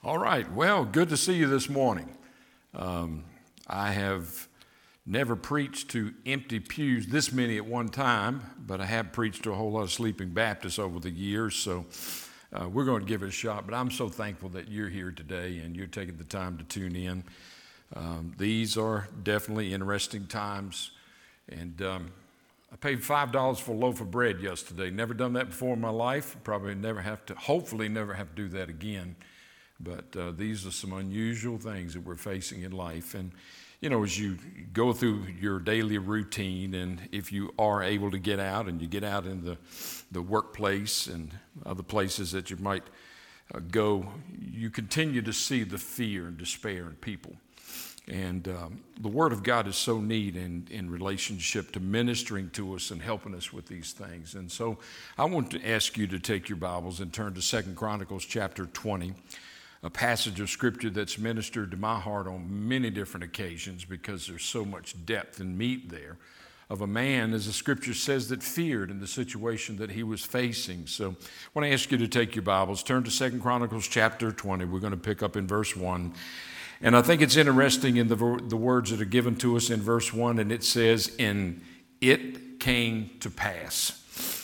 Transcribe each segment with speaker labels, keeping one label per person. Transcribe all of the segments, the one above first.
Speaker 1: All right. Well, good to see you this morning. I have never preached to empty pews this many at one time, but I have preached to a whole lot of sleeping Baptists over the years, so we're going to give it a shot. But I'm so thankful that you're here today and you're taking the time to tune in. These are definitely interesting times, and I paid $5 for a loaf of bread yesterday. Never done that before in my life. Probably hopefully never have to do that again. But these are some unusual things that we're facing in life. And, you know, as you go through your daily routine, and if you are able to get out and you get out in the workplace and other places that you might go, you continue to see the fear and despair in people. And the Word of God is so neat in relationship to ministering to us and helping us with these things. And so I want to ask you to take your Bibles and turn to 2 Chronicles chapter 20. A passage of scripture that's ministered to my heart on many different occasions because there's so much depth and meat there of a man, as the scripture says, that feared in the situation that he was facing. So I want to ask you to take your Bibles, turn to 2 Chronicles chapter 20. We're going to pick up in verse 1. And I think it's interesting in the words that are given to us in verse 1, and it says, "And it came to pass."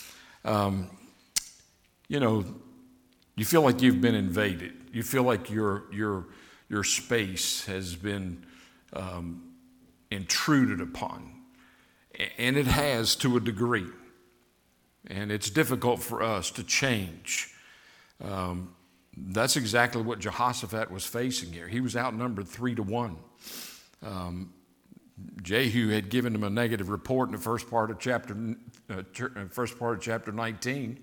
Speaker 1: You feel like you've been invaded. You feel like your space has been intruded upon. And it has to a degree. And it's difficult for us to change. That's exactly what Jehoshaphat was facing here. He was outnumbered 3-1. Jehu had given him a negative report in the first part of chapter 19.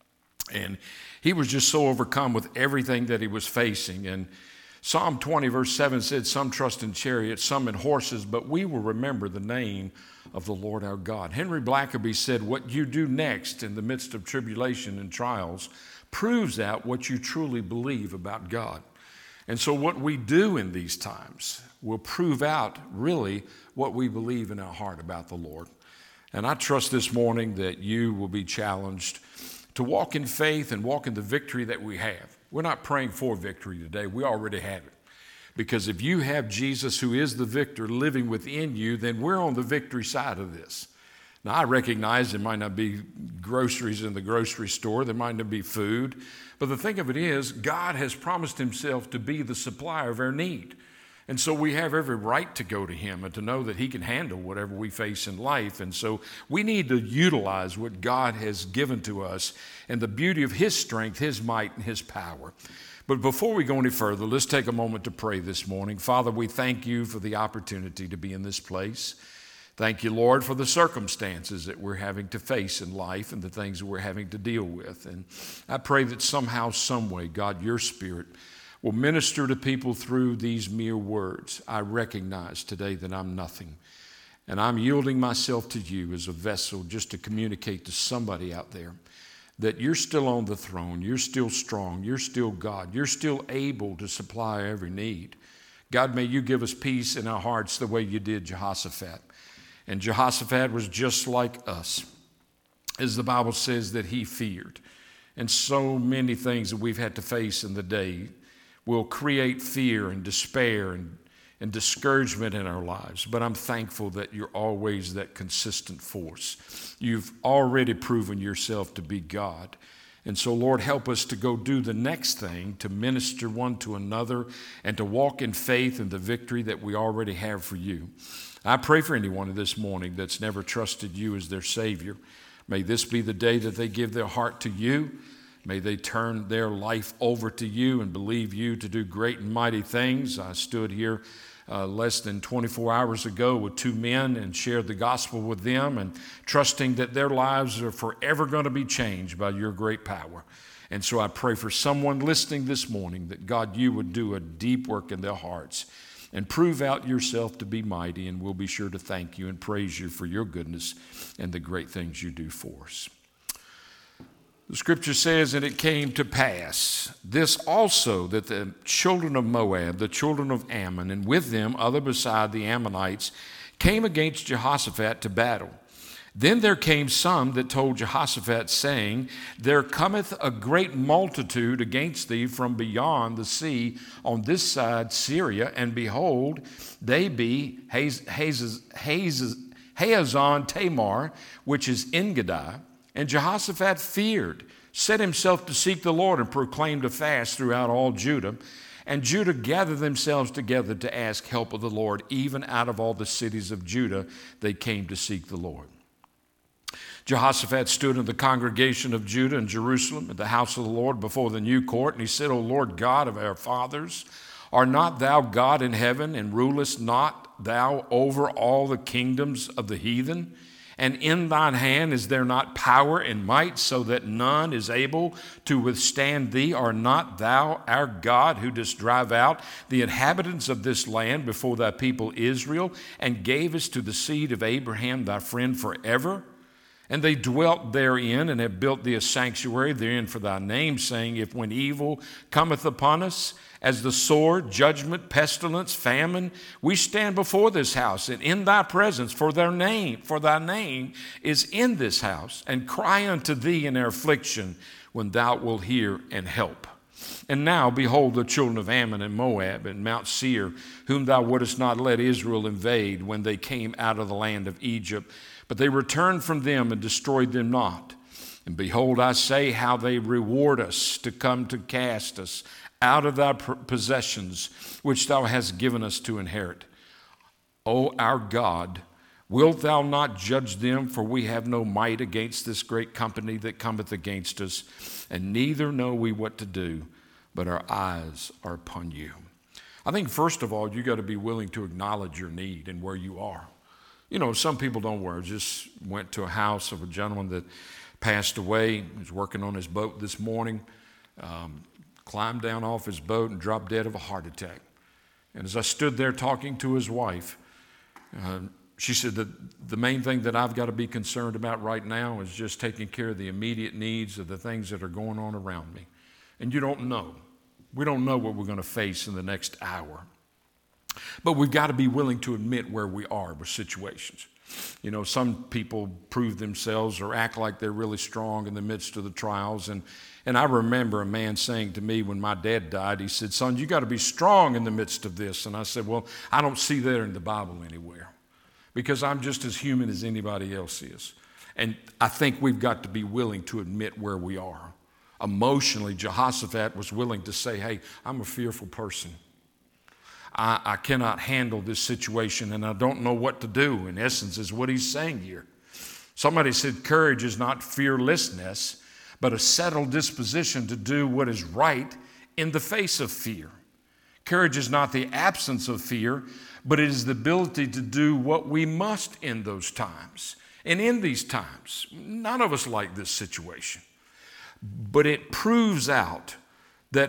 Speaker 1: And he was just so overcome with everything that he was facing. And Psalm 20 verse 7 said, "Some trust in chariots, some in horses, but we will remember the name of the Lord our God." Henry Blackaby said, "What you do next in the midst of tribulation and trials proves out what you truly believe about God." And so what we do in these times will prove out really what we believe in our heart about the Lord. And I trust this morning that you will be challenged to walk in faith and walk in the victory that we have. We're not praying for victory today. We already have it. Because if you have Jesus, who is the victor, living within you, then we're on the victory side of this. Now, I recognize there might not be groceries in the grocery store. There might not be food. But the thing of it is, God has promised himself to be the supplier of our need. And so we have every right to go to him and to know that he can handle whatever we face in life. And so we need to utilize what God has given to us and the beauty of his strength, his might, and his power. But before we go any further, let's take a moment to pray this morning. Father, we thank you for the opportunity to be in this place. Thank you, Lord, for the circumstances that we're having to face in life and the things that we're having to deal with. And I pray that somehow, some way, God, your Spirit will minister to people through these mere words. I recognize today that I'm nothing, and I'm yielding myself to you as a vessel just to communicate to somebody out there that you're still on the throne, you're still strong, you're still God, you're still able to supply every need. God, may you give us peace in our hearts the way you did Jehoshaphat. And Jehoshaphat was just like us, as the Bible says that he feared. And so many things that we've had to face in the day will create fear and despair and discouragement in our lives. But I'm thankful that you're always that consistent force. You've already proven yourself to be God. And so, Lord, help us to go do the next thing, to minister one to another, and to walk in faith in the victory that we already have for you. I pray for anyone this morning that's never trusted you as their Savior. May this be the day that they give their heart to you. May they turn their life over to you and believe you to do great and mighty things. I stood here less than 24 hours ago with two men and shared the gospel with them, and trusting that their lives are forever going to be changed by your great power. And so I pray for someone listening this morning that, God, you would do a deep work in their hearts and prove out yourself to be mighty, and we'll be sure to thank you and praise you for your goodness and the great things you do for us. The scripture says, "And it came to pass this also, that the children of Moab, the children of Ammon, and with them other beside the Ammonites, came against Jehoshaphat to battle. Then there came some that told Jehoshaphat, saying, There cometh a great multitude against thee from beyond the sea on this side Syria, and behold, they be Hazazon Tamar, which is Engedi. And Jehoshaphat feared, set himself to seek the Lord, and proclaimed a fast throughout all Judah. And Judah gathered themselves together to ask help of the Lord. Even out of all the cities of Judah, they came to seek the Lord. Jehoshaphat stood in the congregation of Judah and Jerusalem at the house of the Lord before the new court, and he said, O Lord God of our fathers, art not thou God in heaven, and rulest not thou over all the kingdoms of the heathen? And in thine hand is there not power and might, so that none is able to withstand thee? Art not thou our God, who didst drive out the inhabitants of this land before thy people Israel, and gavest to the seed of Abraham thy friend forever? And they dwelt therein, and have built thee a sanctuary therein for thy name, saying, If when evil cometh upon us, as the sword, judgment, pestilence, famine, we stand before this house, and in thy presence, for thy name is in this house, and cry unto thee in our affliction, when thou wilt hear and help. And now, behold, the children of Ammon and Moab and Mount Seir, whom thou wouldest not let Israel invade when they came out of the land of Egypt, but they returned from them and destroyed them not. And behold, I say how they reward us to come to cast us out of thy possessions, which thou hast given us to inherit. O our God, wilt thou not judge them? For we have no might against this great company that cometh against us, and neither know we what to do, but our eyes are upon you. I think, first of all, you got to be willing to acknowledge your need and where you are. You know, some people don't worry. I just went to a house of a gentleman that passed away. He was working on his boat this morning, climbed down off his boat and dropped dead of a heart attack. And as I stood there talking to his wife, she said that the main thing that I've got to be concerned about right now is just taking care of the immediate needs of the things that are going on around me. And you don't know. We don't know what we're going to face in the next hour. But we've got to be willing to admit where we are with situations. You know, some people prove themselves or act like they're really strong in the midst of the trials. And I remember a man saying to me when my dad died, he said, son, you got to be strong in the midst of this. And I said, well, I don't see that in the Bible anywhere, because I'm just as human as anybody else is. And I think we've got to be willing to admit where we are. Emotionally, Jehoshaphat was willing to say, hey, I'm a fearful person. I cannot handle this situation, and I don't know what to do, in essence, is what he's saying here. Somebody said courage is not fearlessness, but a settled disposition to do what is right in the face of fear. Courage is not the absence of fear, but it is the ability to do what we must in those times. And in these times, none of us like this situation, but it proves out that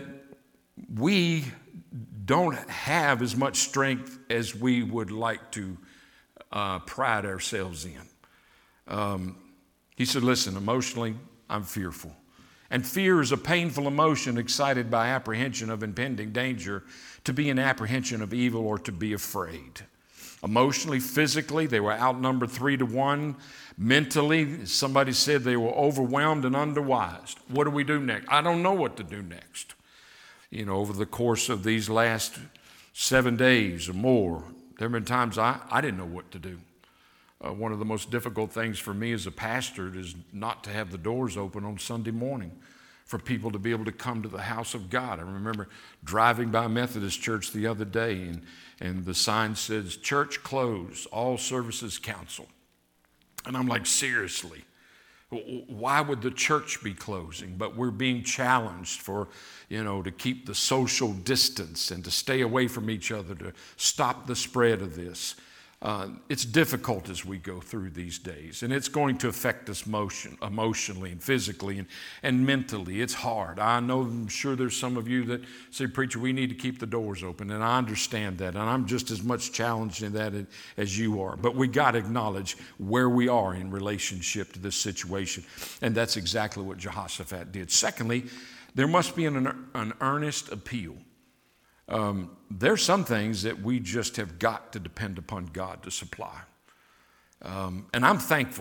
Speaker 1: we don't have as much strength as we would like to pride ourselves in. He said, listen, emotionally, I'm fearful. And fear is a painful emotion excited by apprehension of impending danger, to be in apprehension of evil or to be afraid. Emotionally, physically, they were outnumbered 3-1. Mentally, somebody said they were overwhelmed and underwise. What do we do next? I don't know what to do next. You know, over the course of these last 7 days or more, there have been times I didn't know what to do. One of the most difficult things for me as a pastor is not to have the doors open on Sunday morning for people to be able to come to the house of God. I remember driving by Methodist Church the other day, and the sign says, church closed, all services canceled. And I'm like, seriously? Why would the church be closing? But we're being challenged for, to keep the social distance and to stay away from each other, to stop the spread of this. It's difficult as we go through these days, and it's going to affect us emotionally and physically and mentally. It's hard. I'm sure there's some of you that say, preacher, we need to keep the doors open, and I understand that, and I'm just as much challenged in that as you are. But we got to acknowledge where we are in relationship to this situation, and that's exactly what Jehoshaphat did. Secondly, there must be an earnest appeal. There's some things that we just have got to depend upon God to supply. And I'm thankful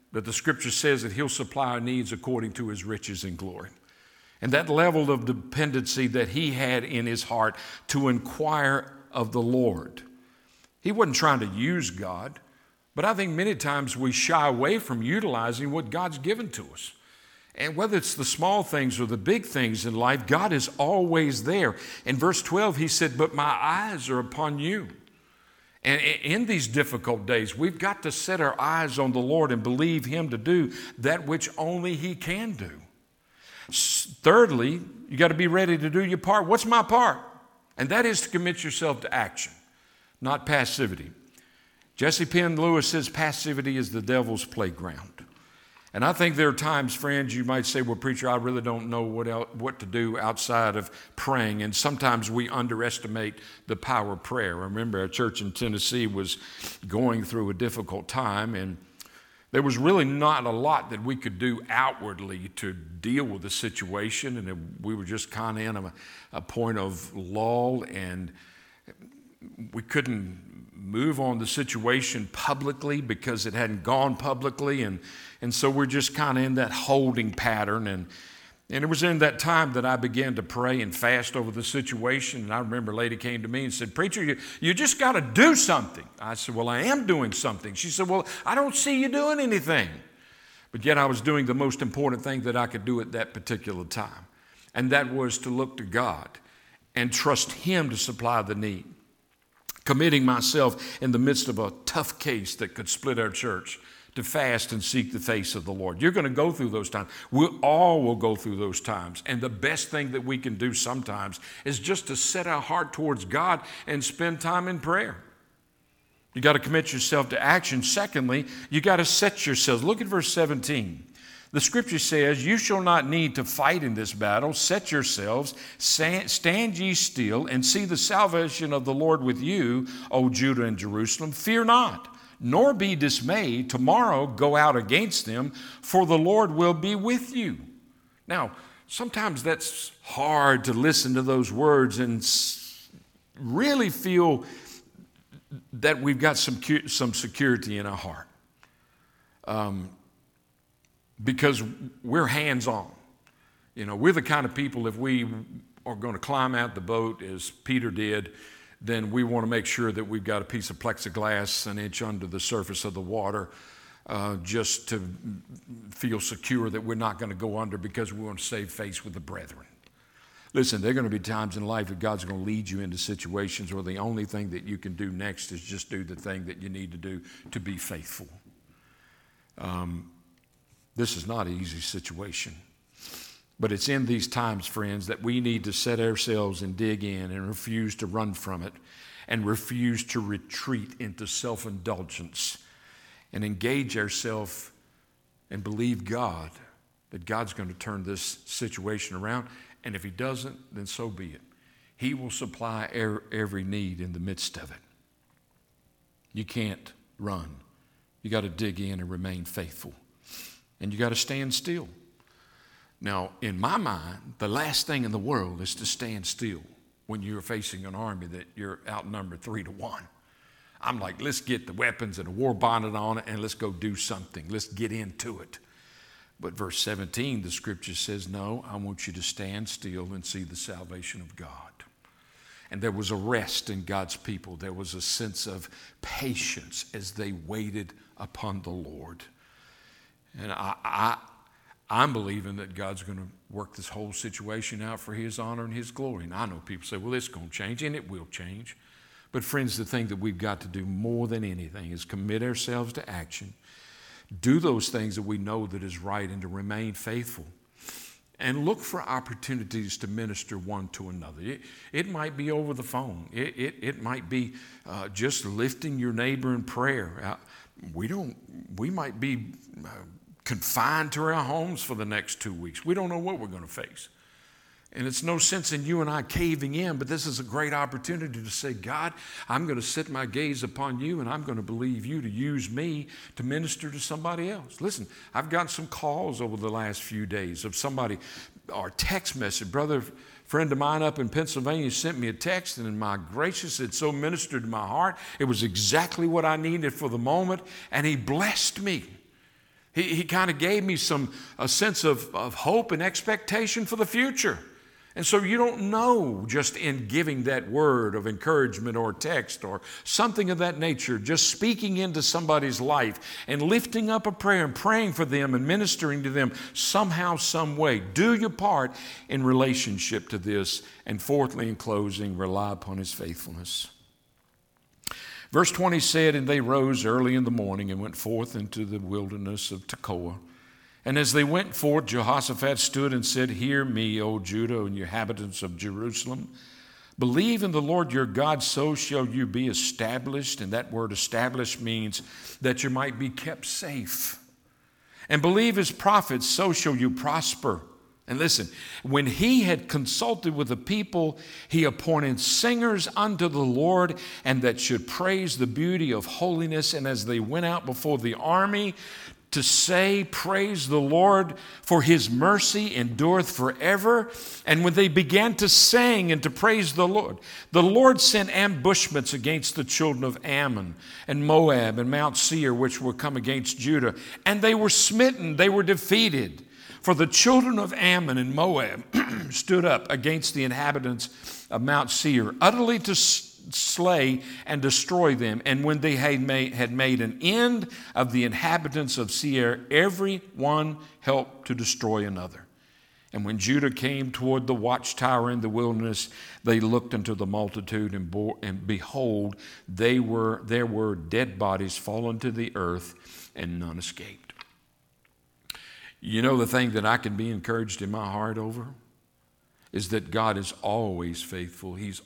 Speaker 1: that the scripture says that he'll supply our needs according to his riches and glory. And that level of dependency that he had in his heart to inquire of the Lord. He wasn't trying to use God, but I think many times we shy away from utilizing what God's given to us. And whether it's the small things or the big things in life, God is always there. In verse 12, he said, "But my eyes are upon you." And in these difficult days, we've got to set our eyes on the Lord and believe him to do that which only he can do. Thirdly, you got to be ready to do your part. What's my part? And that is to commit yourself to action, not passivity. Jesse Penn Lewis says passivity is the devil's playground. And I think there are times, friends, you might say, well, preacher, I really don't know what to do outside of praying. And sometimes we underestimate the power of prayer. I remember our church in Tennessee was going through a difficult time, and there was really not a lot that we could do outwardly to deal with the situation. And we were just kind of in a point of lull, and we couldn't move on the situation publicly because it hadn't gone publicly. And so we're just kind of in that holding pattern. And it was in that time that I began to pray and fast over the situation. And I remember a lady came to me and said, "Preacher, you just got to do something." I said, "Well, I am doing something." She said, "Well, I don't see you doing anything." But yet I was doing the most important thing that I could do at that particular time. And that was to look to God and trust him to supply the need. Committing myself in the midst of a tough case that could split our church to fast and seek the face of the Lord. You're going to go through those times. We all will go through those times. And the best thing that we can do sometimes is just to set our heart towards God and spend time in prayer. You got to commit yourself to action. Secondly, you got to set yourselves. Look at verse 17. The scripture says, "You shall not need to fight in this battle. Set yourselves, stand ye still, and see the salvation of the Lord with you, O Judah and Jerusalem. Fear not, nor be dismayed. Tomorrow go out against them, for the Lord will be with you." Now, sometimes that's hard to listen to those words and really feel that we've got some security in our heart. Because we're hands-on. You know, we're the kind of people, if we are going to climb out the boat as Peter did, then we want to make sure that we've got a piece of plexiglass an inch under the surface of the water just to feel secure that we're not going to go under because we want to save face with the brethren. Listen, there are going to be times in life that God's going to lead you into situations where the only thing that you can do next is just do the thing that you need to do to be faithful. This is not an easy situation. But it's in these times, friends, that we need to set ourselves and dig in and refuse to run from it and refuse to retreat into self-indulgence and engage ourselves and believe God that God's going to turn this situation around. And if he doesn't, then so be it. He will supply every need in the midst of it. You can't run. You got to dig in and remain faithful. And you got to stand still. Now, in my mind, the last thing in the world is to stand still when you're facing an army that you're outnumbered 3-1. I'm like, let's get the weapons and a war bonnet on it and let's go do something. Let's get into it. But verse 17, the scripture says, no, I want you to stand still and see the salvation of God. And there was a rest in God's people. There was a sense of patience as they waited upon the Lord. And I'm believing that God's going to work this whole situation out for his honor and his glory. And I know people say, well, it's going to change, and it will change. But friends, the thing that we've got to do more than anything is commit ourselves to action, do those things that we know that is right, and to remain faithful. And look for opportunities to minister one to another. It might be over the phone. It might be just lifting your neighbor in prayer. We might be confined to our homes for the next 2 weeks. We don't know what we're going to face. And it's no sense in you and I caving in, but this is a great opportunity to say, God, I'm going to set my gaze upon you, and I'm going to believe you to use me to minister to somebody else. Listen, I've gotten some calls over the last few days of somebody, or text message. Brother, friend of mine up in Pennsylvania sent me a text, and my gracious, it so ministered to my heart. It was exactly what I needed for the moment, and he blessed me. He kind of gave me a sense of hope and expectation for the future. And so you don't know just in giving that word of encouragement or text or something of that nature, just speaking into somebody's life and lifting up a prayer and praying for them and ministering to them somehow, some way. Do your part in relationship to this. And fourthly, in closing, rely upon His faithfulness. Verse 20 said, "And they rose early in the morning and went forth into the wilderness of Tekoa. And as they went forth, Jehoshaphat stood and said, Hear me, O Judah and you inhabitants of Jerusalem. Believe in the Lord your God, so shall you be established." And that word established means that you might be kept safe. "And believe His prophets, so shall you prosper." And listen, when he had consulted with the people, he appointed singers unto the Lord, and that should praise the beauty of holiness. And as they went out before the army to say, Praise the Lord, for His mercy endureth forever. And when they began to sing and to praise the Lord sent ambushments against the children of Ammon and Moab and Mount Seir, which were come against Judah. And they were smitten, they were defeated. For the children of Ammon and Moab stood up against the inhabitants of Mount Seir, utterly to slay and destroy them. And when they had made an end of the inhabitants of Seir, every one helped to destroy another. And when Judah came toward the watchtower in the wilderness, they looked unto the multitude, and behold, there were dead bodies fallen to the earth, and none escaped. You know, the thing that I can be encouraged in my heart over is that God is always faithful. He's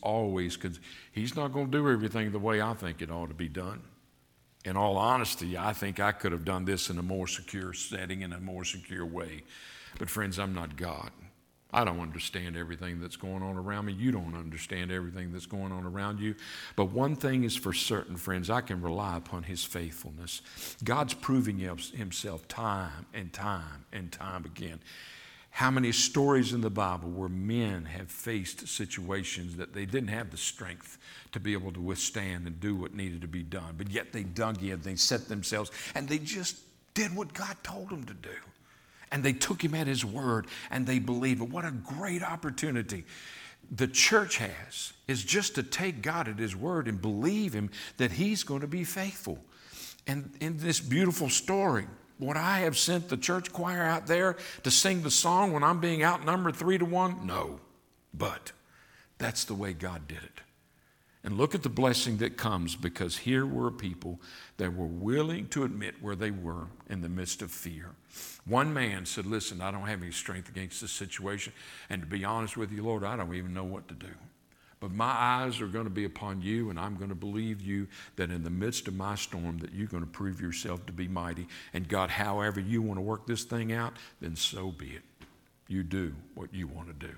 Speaker 1: not going to do everything the way I think it ought to be done. In all honesty, I think I could have done this in a more secure setting, in a more secure way. But friends, I'm not God. I don't understand everything that's going on around me. You don't understand everything that's going on around you. But one thing is for certain, friends, I can rely upon His faithfulness. God's proving Himself time and time and time again. How many stories in the Bible where men have faced situations that they didn't have the strength to be able to withstand and do what needed to be done, but yet they dug in, they set themselves, and they just did what God told them to do. And they took Him at His word, and they believed it. What a great opportunity the church has, is just to take God at His word and believe Him that He's going to be faithful. And in this beautiful story, would I have sent the church choir out there to sing the song when I'm being outnumbered 3-1? No, but that's the way God did it. And look at the blessing that comes, because here were people that were willing to admit where they were in the midst of fear. One man said, Listen, I don't have any strength against this situation. And to be honest with you, Lord, I don't even know what to do. But my eyes are going to be upon you, and I'm going to believe you that in the midst of my storm that you're going to prove yourself to be mighty. And God, however you want to work this thing out, then so be it. You do what you want to do.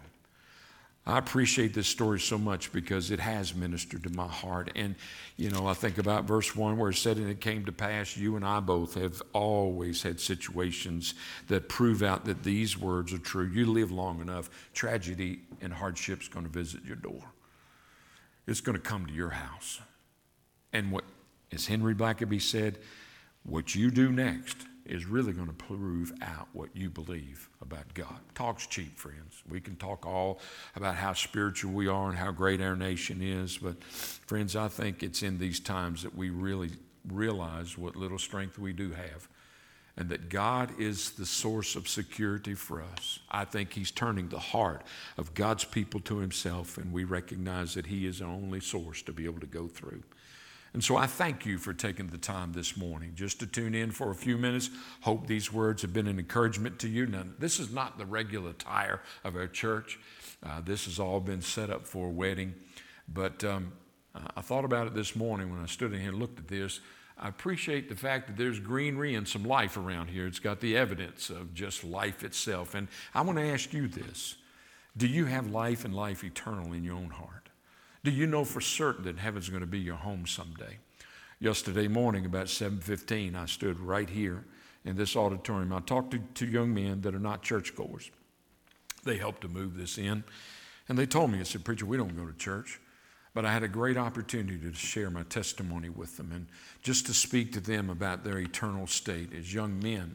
Speaker 1: I appreciate this story so much because it has ministered to my heart. And, you know, I think about verse 1 where it said, And it came to pass, you and I both have always had situations that prove out that these words are true. You live long enough, tragedy and hardship's going to visit your door. It's going to come to your house. And what, as Henry Blackaby said, what you do next is really going to prove out what you believe about God. Talk's cheap, friends. We can talk all about how spiritual we are and how great our nation is, but friends, I think it's in these times that we really realize what little strength we do have, and that God is the source of security for us. I think He's turning the heart of God's people to Himself, and we recognize that He is the only source to be able to go through. And so I thank you for taking the time this morning just to tune in for a few minutes. Hope these words have been an encouragement to you. Now, this is not the regular attire of our church. This has all been set up for a wedding. But I thought about it this morning when I stood in here and looked at this. I appreciate the fact that there's greenery and some life around here. It's got the evidence of just life itself. And I want to ask you this. Do you have life and life eternal in your own heart? Do you know for certain that heaven's going to be your home someday? Yesterday morning about 7:15, I stood right here in this auditorium. I talked to two young men that are not churchgoers. They helped to move this in. And they told me, I said, Preacher, we don't go to church. But I had a great opportunity to share my testimony with them and just to speak to them about their eternal state as young men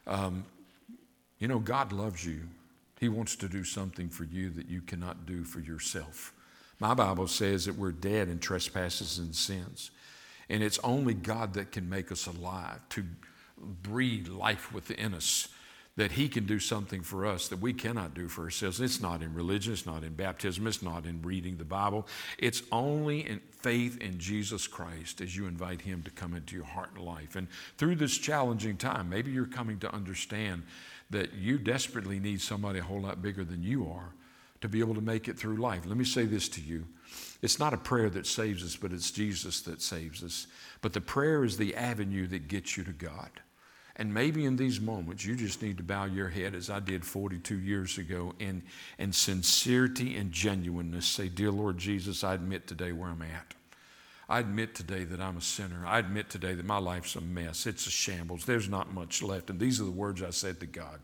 Speaker 1: You know, God loves you. He wants to do something for you that you cannot do for yourself. My Bible says that we're dead in trespasses and sins. And it's only God that can make us alive, to breathe life within us, that He can do something for us that we cannot do for ourselves. It's not in religion, it's not in baptism, it's not in reading the Bible. It's only in faith in Jesus Christ as you invite Him to come into your heart and life. And through this challenging time, maybe you're coming to understand that you desperately need somebody a whole lot bigger than you are to be able to make it through life. Let me say this to you. It's not a prayer that saves us, but it's Jesus that saves us. But the prayer is the avenue that gets you to God. And maybe in these moments, you just need to bow your head, as I did 42 years ago, in sincerity and genuineness. Say, "Dear Lord Jesus, I admit today where I'm at. I admit today that I'm a sinner. I admit today that my life's a mess. It's a shambles. There's not much left." And these are the words I said to God.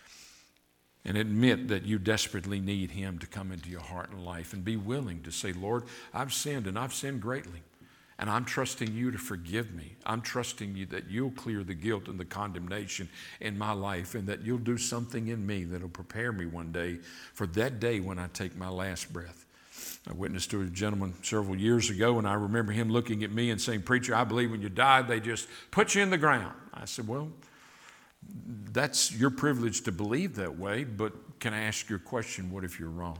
Speaker 1: And admit that you desperately need Him to come into your heart and life. And be willing to say, "Lord, I've sinned, and I've sinned greatly. And I'm trusting you to forgive me. I'm trusting you that you'll clear the guilt and the condemnation in my life, and that you'll do something in me that'll prepare me one day for that day when I take my last breath." I witnessed to a gentleman several years ago, and I remember him looking at me and saying, "Preacher, I believe when you die, they just put you in the ground." I said, "Well, that's your privilege to believe that way, but can I ask you a question? What if you're wrong?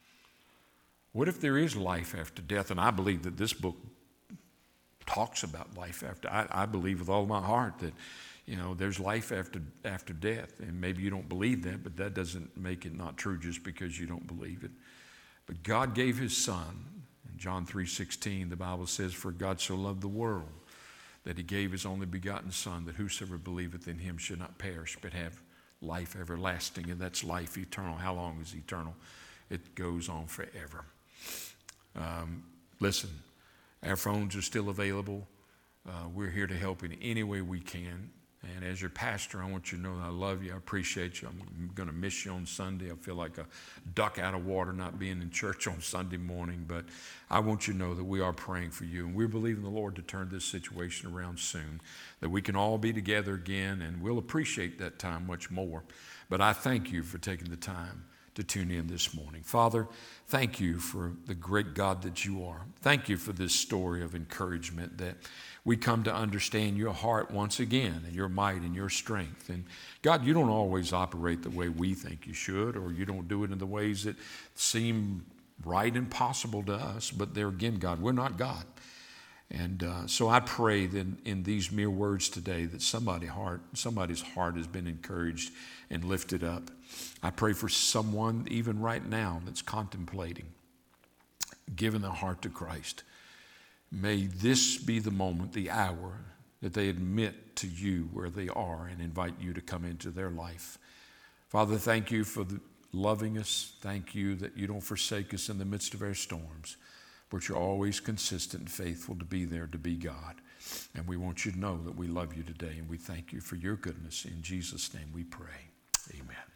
Speaker 1: What if there is life after death?" And I believe that this book talks about life after. I believe with all my heart that, you know, there's life after death. And maybe you don't believe that, but that doesn't make it not true just because you don't believe it. But God gave His Son. In John 3:16, the Bible says, "For God so loved the world that He gave His only begotten Son, that whosoever believeth in Him should not perish, but have life everlasting." And that's life eternal. How long is eternal? It goes on forever. Listen, our phones are still available. We're here to help in any way we can. And as your pastor, I want you to know that I love you. I appreciate you. I'm going to miss you on Sunday. I feel like a duck out of water not being in church on Sunday morning. But I want you to know that we are praying for you. And we're believing the Lord to turn this situation around soon, that we can all be together again. And we'll appreciate that time much more. But I thank you for taking the time to tune in this morning. Father, thank you for the great God that you are. Thank you for this story of encouragement, that we come to understand your heart once again, and your might and your strength. And God, you don't always operate the way we think you should, or you don't do it in the ways that seem right and possible to us. But there again, God, we're not God. And so I pray that in these mere words today that somebody's heart has been encouraged and lifted up. I pray for someone even right now that's contemplating giving their heart to Christ. May this be the moment, the hour, that they admit to you where they are and invite you to come into their life. Father, thank you for loving us. Thank you that you don't forsake us in the midst of our storms, but you're always consistent and faithful to be there, to be God. And we want you to know that we love you today, and we thank you for your goodness. In Jesus' name we pray. Amen.